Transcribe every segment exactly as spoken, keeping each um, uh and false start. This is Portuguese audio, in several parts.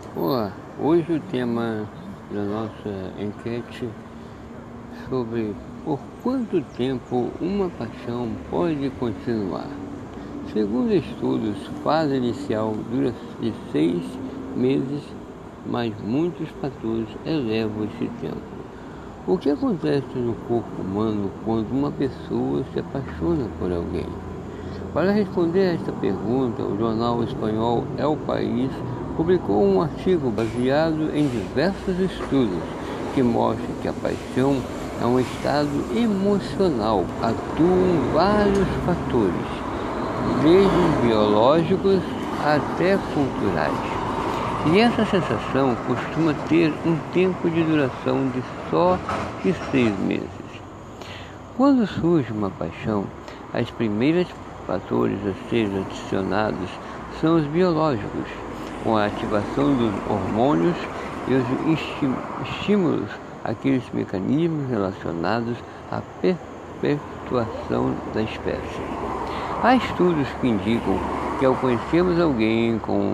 Olá, hoje o tema da nossa enquete sobre por quanto tempo uma paixão pode continuar. Segundo estudos, fase inicial dura de seis meses, mas muitos fatores elevam esse tempo. O que acontece no corpo humano quando uma pessoa se apaixona por alguém? Para responder a esta pergunta, o jornal espanhol El País publicou um artigo baseado em diversos estudos que mostram que a paixão é um estado emocional. Atuam vários fatores, desde biológicos até culturais. E essa sensação costuma ter um tempo de duração de só de seis meses. Quando surge uma paixão, as primeiras fatores a serem adicionados são os biológicos, com a ativação dos hormônios e os estímulos, aqueles mecanismos relacionados à perpetuação da espécie. Há estudos que indicam que ao conhecermos alguém com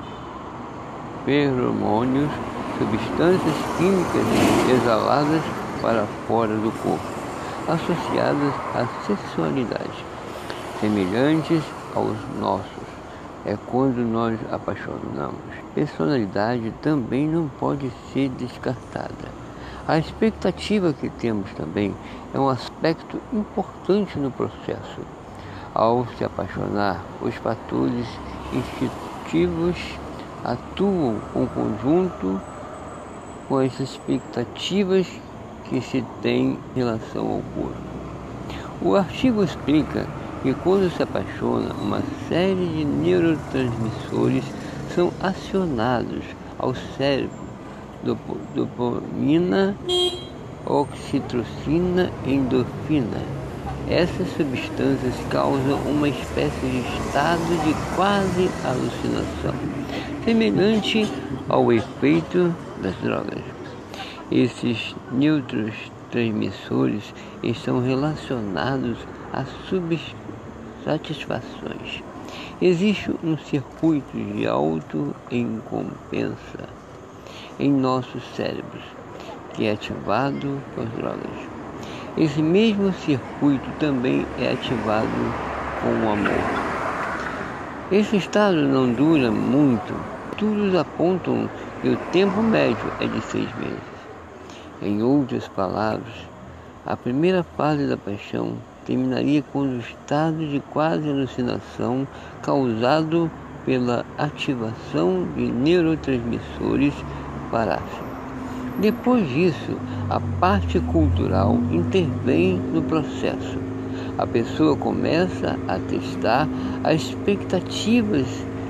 feromônios, substâncias químicas exaladas para fora do corpo, associadas à sexualidade, semelhantes aos nossos, é quando nós apaixonamos. Personalidade também não pode ser descartada. A expectativa que temos também é um aspecto importante no processo. Ao se apaixonar, os fatores instintivos atuam em conjunto com as expectativas que se tem em relação ao corpo. O artigo explica que quando se apaixona, uma série de neurotransmissores são acionados ao cérebro: dopamina, oxitocina e endorfina. Essas substâncias causam uma espécie de estado de quase alucinação, semelhante ao efeito das drogas. Esses neurotransmissores estão relacionados a subsatisfações. Existe um circuito de auto-recompensa em nossos cérebros que é ativado com as drogas. Esse mesmo circuito também é ativado com o amor. Esse estado não dura muito. Estudos apontam que o tempo médio é de seis meses. Em outras palavras, a primeira fase da paixão terminaria quando o estado de quase alucinação causado pela ativação de neurotransmissores parasse. Depois disso, a parte cultural intervém no processo. A pessoa começa a testar as expectativas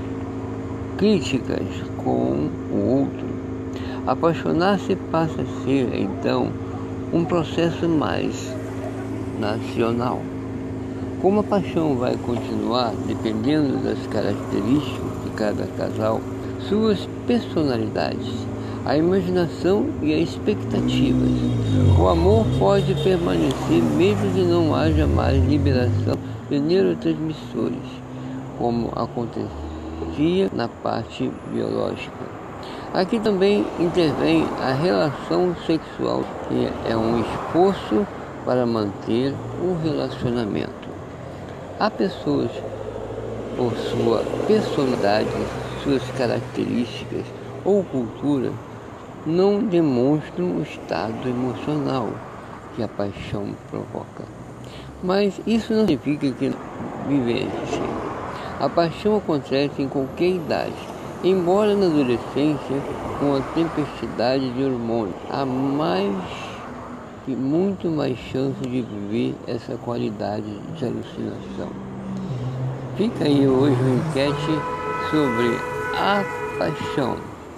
críticas com o outro. Apaixonar-se passa a ser, então, um processo mais nacional. Como a paixão vai continuar dependendo das características de cada casal, suas personalidades, a imaginação e as expectativas, o amor pode permanecer mesmo que não haja mais liberação de neurotransmissores, como acontecia na parte biológica. Aqui também intervém a relação sexual, que é um esforço para manter o relacionamento. Há pessoas, por sua personalidade, suas características ou cultura, não demonstram o estado emocional que a paixão provoca. Mas isso não significa que vivenciem. A paixão acontece em qualquer idade, embora na adolescência, com a tempestade de hormônios, há mais e muito mais chance de viver essa qualidade de alucinação. Fica aí hoje uma enquete sobre a paixão.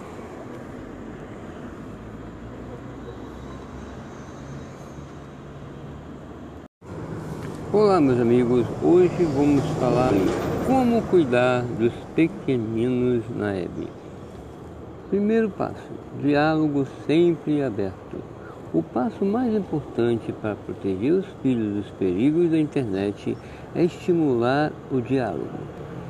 Olá, meus amigos, hoje vamos falar como cuidar dos pequeninos na web. Primeiro passo: diálogo sempre aberto. O passo mais importante para proteger os filhos dos perigos da internet é estimular o diálogo.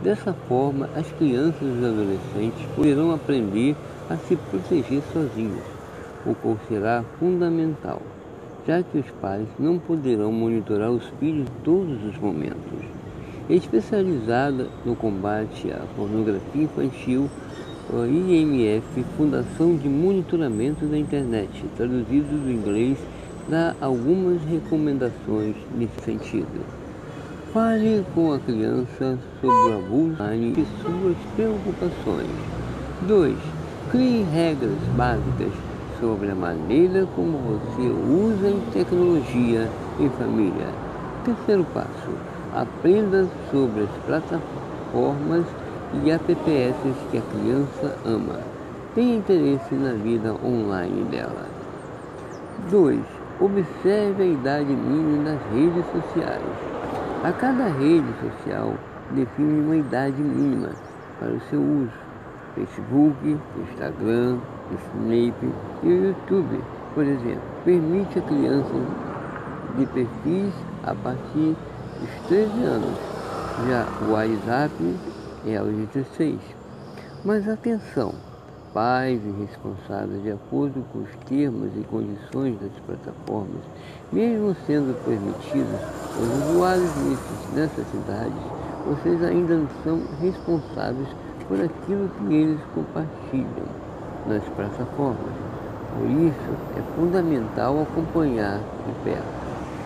Dessa forma, as crianças e os adolescentes poderão aprender a se proteger sozinhos, o qual será fundamental, já que os pais não poderão monitorar os filhos em todos os momentos. Especializada no combate à pornografia infantil, a I M F, Fundação de Monitoramento da Internet, traduzido do inglês, dá algumas recomendações nesse sentido. Fale com a criança sobre o abuso online e suas preocupações. dois. Crie regras básicas sobre a maneira como você usa a tecnologia em família. Terceiro passo. Aprenda sobre as plataformas e apps que a criança ama. Tenha interesse na vida online dela. dois. Observe a idade mínima das redes sociais. A cada rede social define uma idade mínima para o seu uso. Facebook, Instagram, Snap e o YouTube, por exemplo, permite a crianças de perfis a partir dos treze anos. Já o WhatsApp é aos dezesseis. Mas atenção, pais e responsáveis, de acordo com os termos e condições das plataformas, mesmo sendo permitidos os usuários nessas cidades, vocês ainda não são responsáveis por aquilo que eles compartilham nas plataformas. Por isso, é fundamental acompanhar de perto.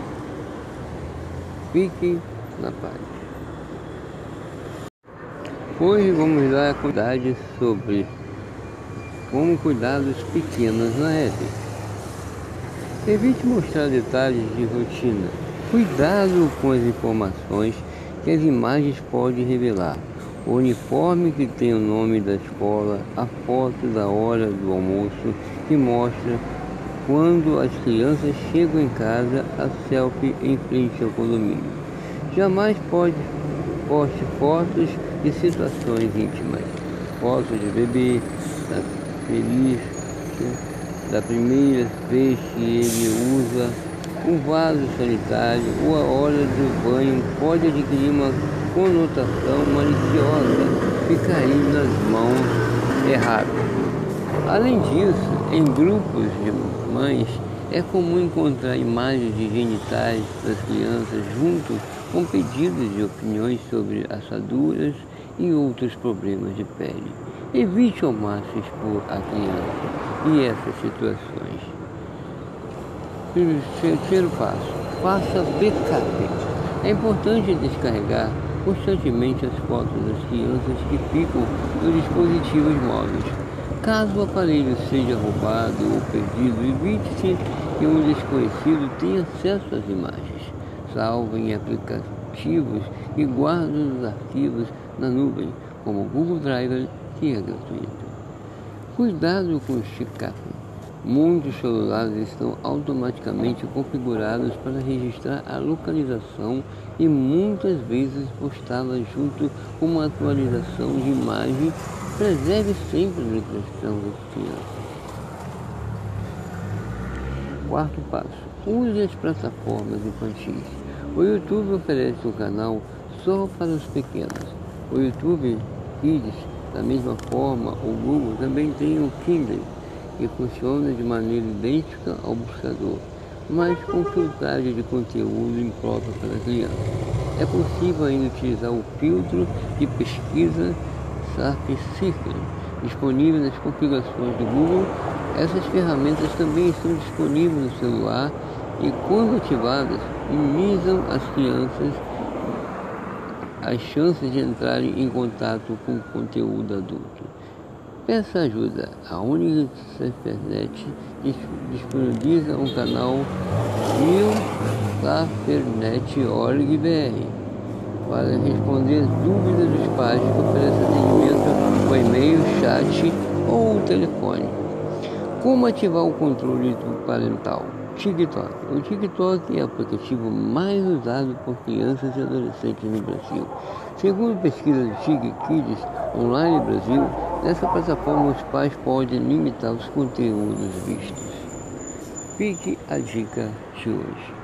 Fiquem na paz. Hoje vamos dar cuidado sobre como cuidar dos pequenos na rede. Evite mostrar detalhes de rotina. Cuidado com as informações que as imagens podem revelar. O uniforme que tem o nome da escola, a foto da hora do almoço que mostra quando as crianças chegam em casa, a selfie em frente ao condomínio. Jamais pode poste fotos de situações íntimas, fotos de bebê, da feliz, da primeira vez que ele usa um vaso sanitário ou a hora do banho pode adquirir uma conotação maliciosa e cair nas mãos erradas. Além disso, em grupos de mães, é comum encontrar imagens de genitais das crianças junto com pedidos de opiniões sobre assaduras e outros problemas de pele. Evite ao máximo expor a criança e essas situações. Terceiro passo, faça backup. É importante descarregar constantemente as fotos das crianças que ficam nos dispositivos móveis. Caso o aparelho seja roubado ou perdido, evite-se que um desconhecido tenha acesso às imagens. Salve em aplicativos e guarde os arquivos na nuvem, como o Google Drive, que é gratuito. Cuidado com o backup. Muitos celulares estão automaticamente configurados para registrar a localização e muitas vezes postá-la junto com uma atualização de imagem. Preserve sempre a nutrição das crianças. Quarto passo, use as plataformas infantis. O YouTube oferece um canal só para os pequenos. O YouTube Kids, da mesma forma, o Google também tem o Kindle, que funciona de maneira idêntica ao buscador, mas com filtragem de conteúdo impróprio para criança. É possível ainda utilizar o filtro de pesquisa Search Circle, disponível nas configurações do Google. Essas ferramentas também estão disponíveis no celular e, quando ativadas, minimizam as crianças as chances de entrarem em contato com o conteúdo adulto. Peça ajuda. A Unicef disponibiliza um canal Unicef ponto org ponto br para responder dúvidas dos pais que oferecem atendimento por e-mail, chat ou telefone. Como ativar o controle parental? TikTok. O TikTok é o aplicativo mais usado por crianças e adolescentes no Brasil. Segundo pesquisa do Tig Kids Online Brasil, nessa plataforma os pais podem limitar os conteúdos vistos. Fique a dica de hoje.